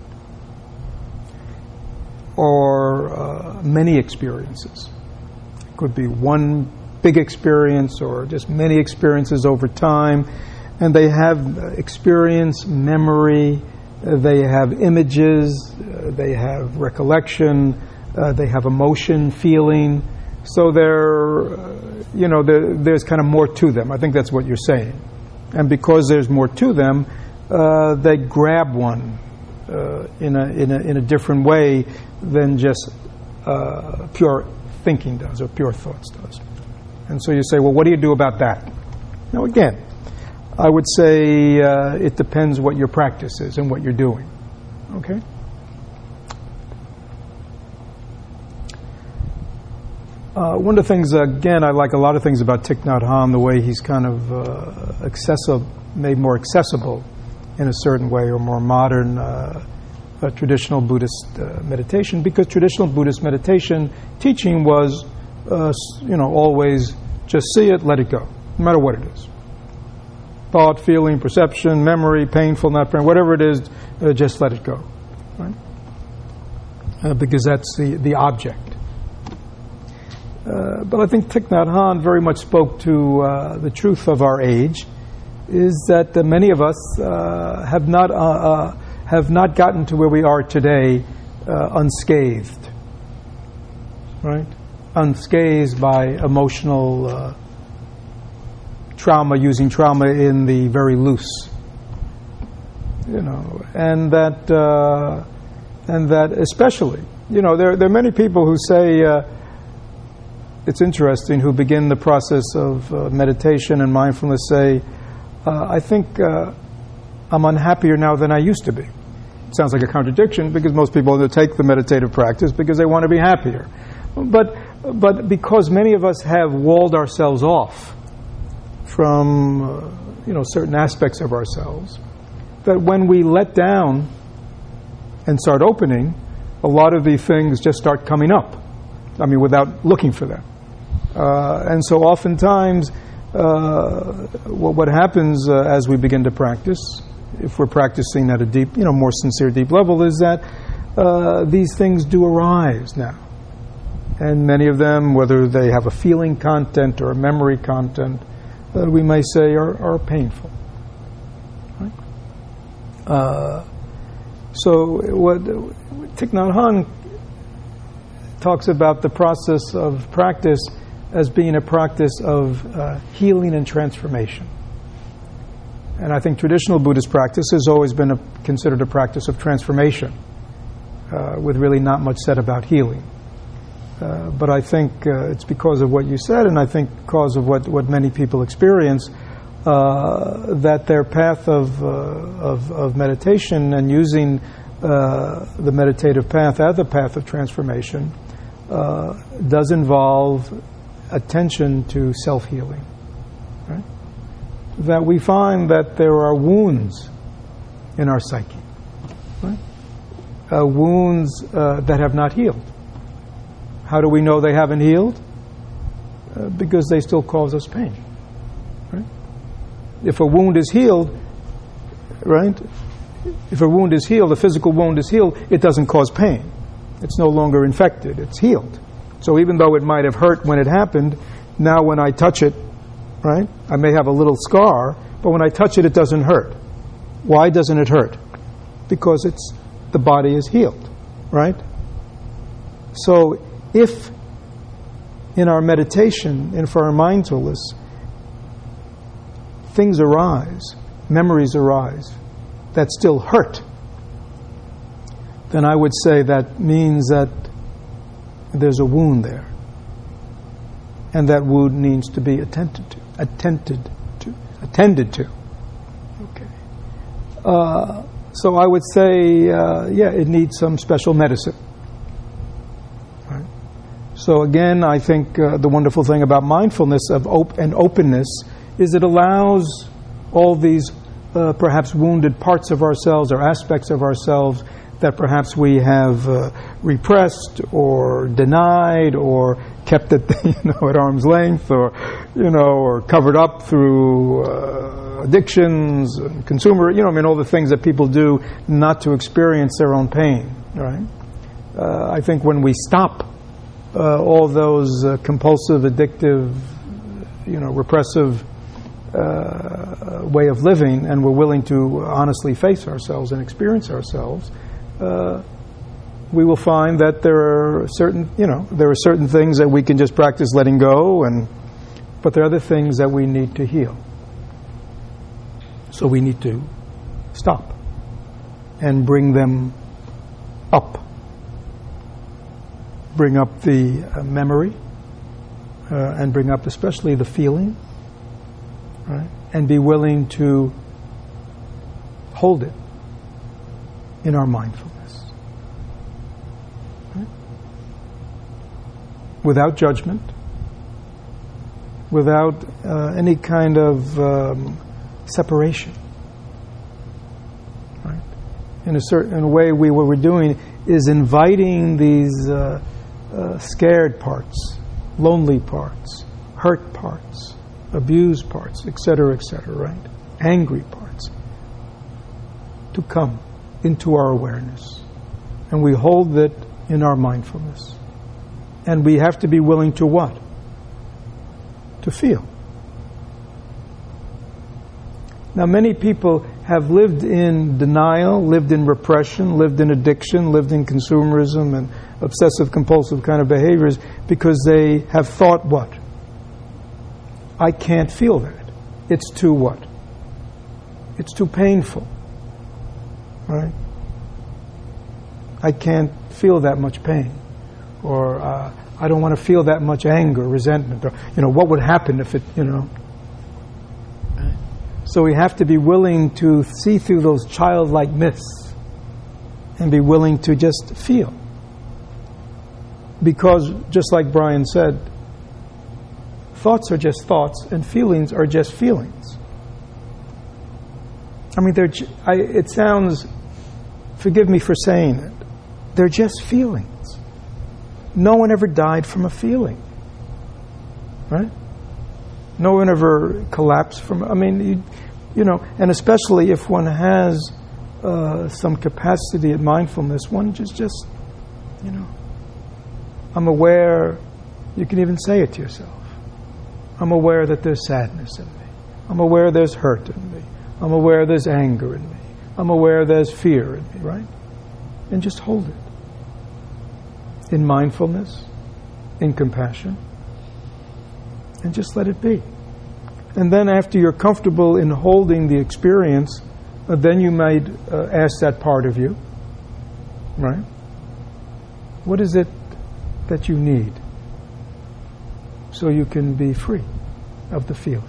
or uh, many experiences. It could be one big experience or just many experiences over time. And they have experience, memory, uh, they have images, uh, they have recollection, uh, they have emotion, feeling. So they're, uh, you know, there's kind of more to them. I think that's what you're saying. And because there's more to them, uh, they grab one uh, in a in a in a different way than just uh, pure thinking does or pure thoughts does. And so you say, well, what do you do about that? Now, again, I would say uh, it depends what your practice is and what you're doing. Okay. Uh, one of the things, again, I like a lot of things about Thich Nhat Hanh, the way he's kind of uh, accessible, made more accessible in a certain way, or more modern uh, uh, traditional Buddhist uh, meditation, because traditional Buddhist meditation teaching was, uh, you know, always just see it, let it go, no matter what it is. Thought, feeling, perception, memory, painful, not painful, whatever it is, uh, just let it go, right? Uh, because that's the, the object. Uh, but I think Thich Nhat Hanh very much spoke to uh, the truth of our age, is that uh, many of us uh, have not uh, uh, have not gotten to where we are today uh, unscathed, right? Unscathed by emotional uh, trauma, using trauma in the very loose, you know, and that uh, and that especially, you know, there there are many people who say. Uh, It's interesting, who begin the process of uh, meditation and mindfulness say, uh, I think uh, I'm unhappier now than I used to be. It sounds like a contradiction, because most people undertake the meditative practice because they want to be happier. But, but because many of us have walled ourselves off from uh, you know, certain aspects of ourselves, that when we let down and start opening, a lot of these things just start coming up. I mean, without looking for them. Uh, and so oftentimes, uh, what, what happens uh, as we begin to practice, if we're practicing at a deep, you know, more sincere, deep level, is that uh, these things do arise now. And many of them, whether they have a feeling content or a memory content, that uh, we may say are, are painful. Right? Uh, so what Thich Nhat Hanh talks about the process of practice as being a practice of uh, healing and transformation. And I think traditional Buddhist practice has always been a, considered a practice of transformation, uh, with really not much said about healing. Uh, but I think uh, it's because of what you said, and I think because of what, what many people experience, uh, that their path of, uh, of, of meditation and using uh, the meditative path as a path of transformation uh, does involve attention to self-healing. Right? That we find that there are wounds in our psyche, right? uh, wounds uh, that have not healed. How do we know they haven't healed? Uh, because they still cause us pain. Right? If a wound is healed, right? If a wound is healed, a physical wound is healed, it doesn't cause pain. It's no longer infected. It's healed. So even though it might have hurt when it happened, now when I touch it, right, I may have a little scar, but when I touch it, it doesn't hurt. Why doesn't it hurt? Because it's the body is healed, right? So if in our meditation and for our mindfulness things arise, memories arise that still hurt, then I would say that means that there's a wound there, and that wound needs to be attended to, attended to, attended to. Okay. Uh, so I would say, uh, yeah, it needs some special medicine. Right? So again, I think uh, the wonderful thing about mindfulness of op- and openness is it allows all these uh, perhaps wounded parts of ourselves or aspects of ourselves that perhaps we have uh, repressed or denied or kept at, you know, at arm's length, or, you know, or covered up through uh, addictions, and consumer, you know, I mean, all the things that people do not to experience their own pain, right? Uh, I think when we stop uh, all those uh, compulsive, addictive, you know, repressive uh, way of living, and we're willing to honestly face ourselves and experience ourselves, Uh, we will find that there are certain, you know, there are certain things that we can just practice letting go, and but there are other things that we need to heal. So we need to stop and bring them up. Bring up the uh, memory, uh, and bring up especially the feeling, right? And be willing to hold it in our mindfulness. Right? without judgment, without uh, any kind of um, separation. Right? In a certain way, we what we're doing is inviting these uh, uh, scared parts, lonely parts, hurt parts, abused parts, et cetera, et cetera, right? Angry parts, to come into our awareness. And we hold it in our mindfulness. And we have to be willing to what? To feel. Now, many people have lived in denial, lived in repression, lived in addiction, lived in consumerism and obsessive compulsive kind of behaviors because they have thought what? I can't feel that. It's too what? It's too painful. Right? I can't feel that much pain. Or uh, I don't want to feel that much anger, resentment. Or, you know, what would happen if it, you know. So we have to be willing to see through those childlike myths and be willing to just feel. Because, just like Brian said, thoughts are just thoughts and feelings are just feelings. I mean, they're, I, it sounds, forgive me for saying it, they're just feelings. No one ever died from a feeling. Right? No one ever collapsed from, I mean, you, you know, and especially if one has uh, some capacity at mindfulness, one just, just, you know, I'm aware, you can even say it to yourself. I'm aware that there's sadness in me. I'm aware there's hurt in me. I'm aware there's anger in me. I'm aware there's fear in me, right? And just hold it. In mindfulness, in compassion. And just let it be. And then after you're comfortable in holding the experience, uh, then you might uh, ask that part of you, right? What is it that you need so you can be free of the feeling?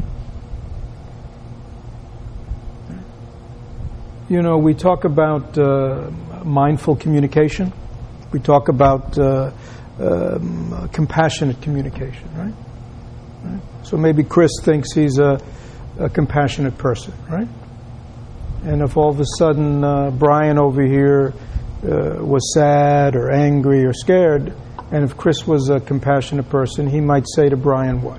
You know, we talk about uh, mindful communication. We talk about uh, um, compassionate communication, right? Right? So maybe Chris thinks he's a, a compassionate person, right? And if all of a sudden uh, Brian over here uh, was sad or angry or scared, and if Chris was a compassionate person, he might say to Brian what?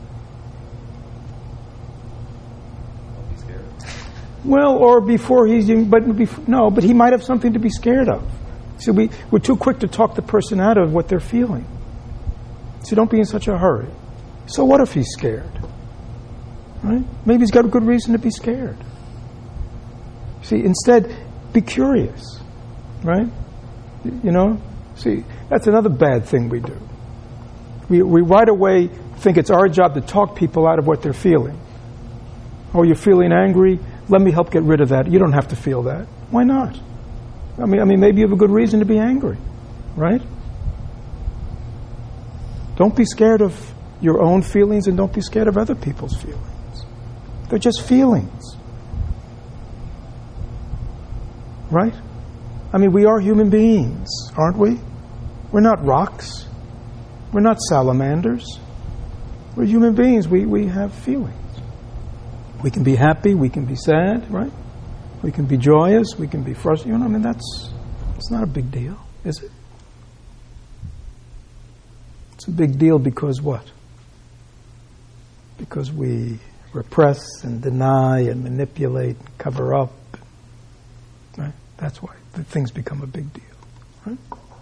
Don't be scared. Well, or before he's, but before, no, but he might have something to be scared of. So we, we're too quick to talk the person out of what they're feeling. So don't be in such a hurry. So what if he's scared? Right? Maybe he's got a good reason to be scared. See, instead, be curious. Right? You know? See, that's another bad thing we do. We, we right away think it's our job to talk people out of what they're feeling. Oh, you're feeling angry? Let me help get rid of that. You don't have to feel that. Why not? I mean, I mean, maybe you have a good reason to be angry. Right? Don't be scared of your own feelings and don't be scared of other people's feelings. They're just feelings. Right? I mean, we are human beings, aren't we? We're not rocks. We're not salamanders. We're human beings. We, we have feelings. We can be happy. We can be sad, right? We can be joyous. We can be frustrated. You know, I mean, that's, it's not a big deal, is it? It's a big deal because what? Because we repress and deny and manipulate and cover up. Right? That's why the things become a big deal. Right?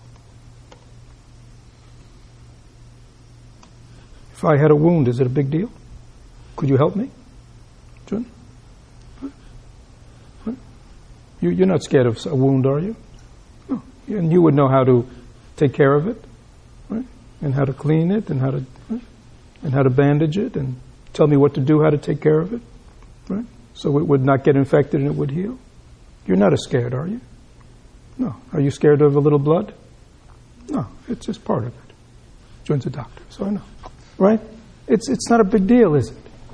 If I had a wound, is it a big deal? Could you help me? Jun? Huh? Huh? You, you're not scared of a wound, are you? No. And you would know how to take care of it, right? And how to clean it, and how to, right? And how to bandage it, and tell me what to do, how to take care of it, right? So it would not get infected and it would heal. You're not as scared, are you? No. Are you scared of a little blood? No. It's just part of it. Jun's a doctor, so I know. Right? It's it's not a big deal, is it?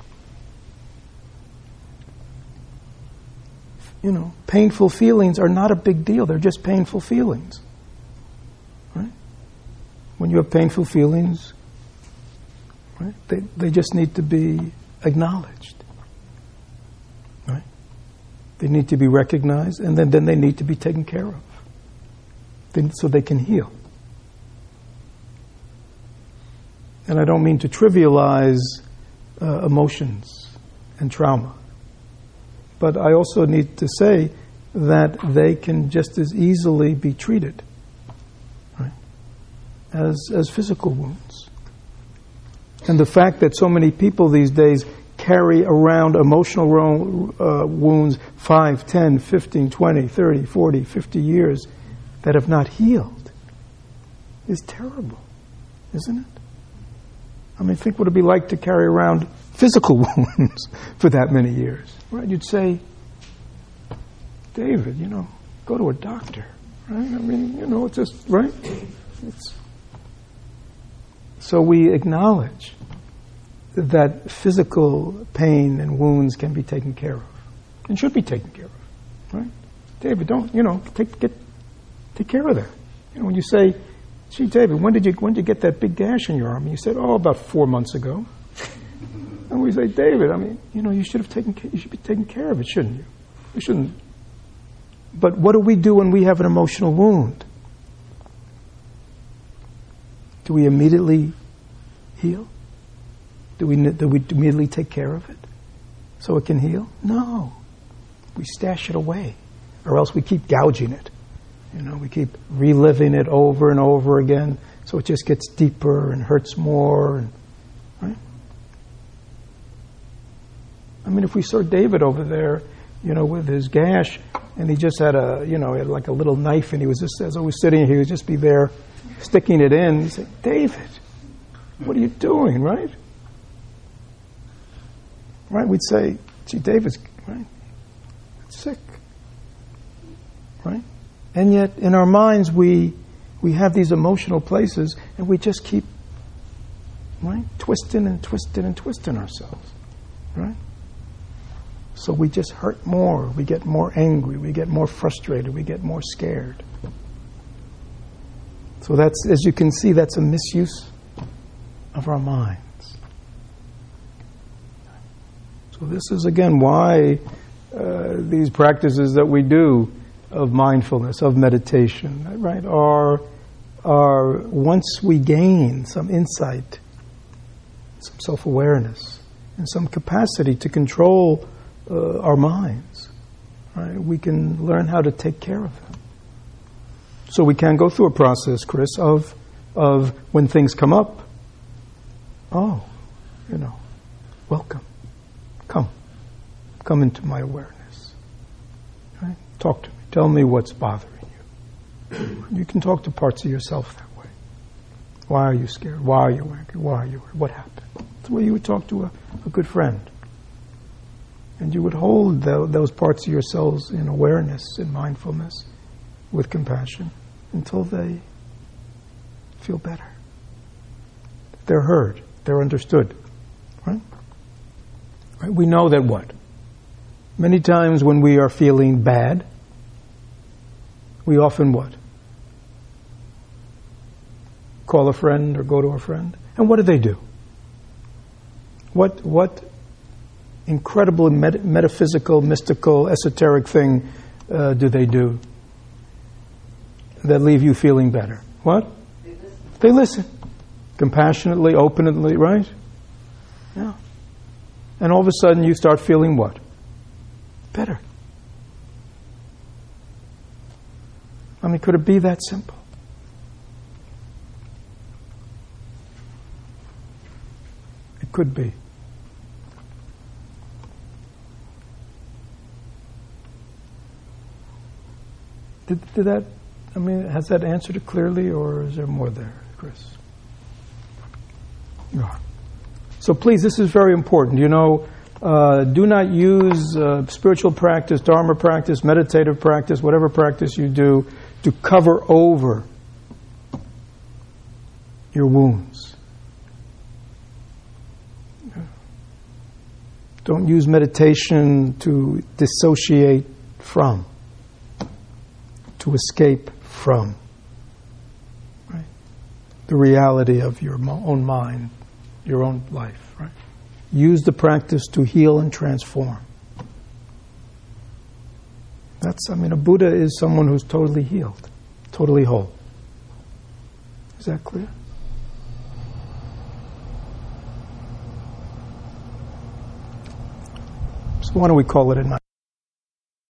You know, painful feelings are not a big deal. They're just painful feelings. Right? When you have painful feelings, right, they, they just need to be acknowledged. Right? They need to be recognized, and then, then they need to be taken care of. Then, so they can heal. And I don't mean to trivialize uh, emotions and trauma. But I also need to say that they can just as easily be treated, right, as, as physical wounds. And the fact that so many people these days carry around emotional uh, wounds five, ten, fifteen, twenty, thirty, forty, fifty years that have not healed is terrible, isn't it? I mean, think what it'd be like to carry around physical wounds for that many years, right? You'd say, David, you know, go to a doctor, right? I mean, you know, it's just, right? It's, so we acknowledge that physical pain and wounds can be taken care of and should be taken care of, right? David, don't, you know, take get take care of that. You know, when you say, gee, David, when did you when did you get that big gash in your arm? And you said, oh, about four months ago. And we say, David, I mean, you know, you should have taken you should be taking care of it, shouldn't you? You shouldn't. But what do we do when we have an emotional wound? Do we immediately heal? Do we do we immediately take care of it so it can heal? No. We stash it away, or else we keep gouging it. You know, we keep reliving it over and over again, so it just gets deeper and hurts more. And, right? I mean, if we saw David over there, you know, with his gash, and he just had a, you know, he had like a little knife, and he was just, as I was sitting here, he would just be there sticking it in. He'd say, David, what are you doing, right? Right? We'd say, gee, David's, right, sick. Right? And yet, in our minds, we we have these emotional places, and we just keep, right, twisting and twisting and twisting ourselves, right? So we just hurt more. We get more angry. We get more frustrated. We get more scared. So that's, as you can see, that's a misuse of our minds. So this is, again, why uh, these practices that we do of mindfulness, of meditation, right, are, are once we gain some insight, some self-awareness, and some capacity to control uh, our minds, right, we can learn how to take care of them. So we can go through a process, Chris, of of when things come up, oh, you know, welcome, come, come into my awareness, right? Talk to me. Tell me what's bothering you. You can talk to parts of yourself that way. Why are you scared? Why are you angry? Why are you worried? What happened? That's the way you would talk to a, a good friend. And you would hold the, those parts of yourselves in awareness, in mindfulness, with compassion, until they feel better. They're heard. They're understood. Right? Right? We know that what? Many times when we are feeling bad, we often what? Call a friend or go to a friend. And what do they do? What what incredible met- metaphysical, mystical, esoteric thing uh, do they do that leave you feeling better? What? They listen. They listen. Compassionately, openly, right? Yeah. And all of a sudden you start feeling what? Better. I mean, could it be that simple? It could be. Did, did that, I mean, has that answered it clearly, or is there more there, Chris? Yeah. So please, this is very important. You know, uh, do not use uh, spiritual practice, Dharma practice, meditative practice, whatever practice you do, to cover over your wounds. Don't use meditation to dissociate from, to escape from. Right? the reality of your mo- own mind, your own life, right? Use the practice to heal and transform. That's, I mean, a Buddha is someone who's totally healed, totally whole. Is that clear? So why don't we call it a night?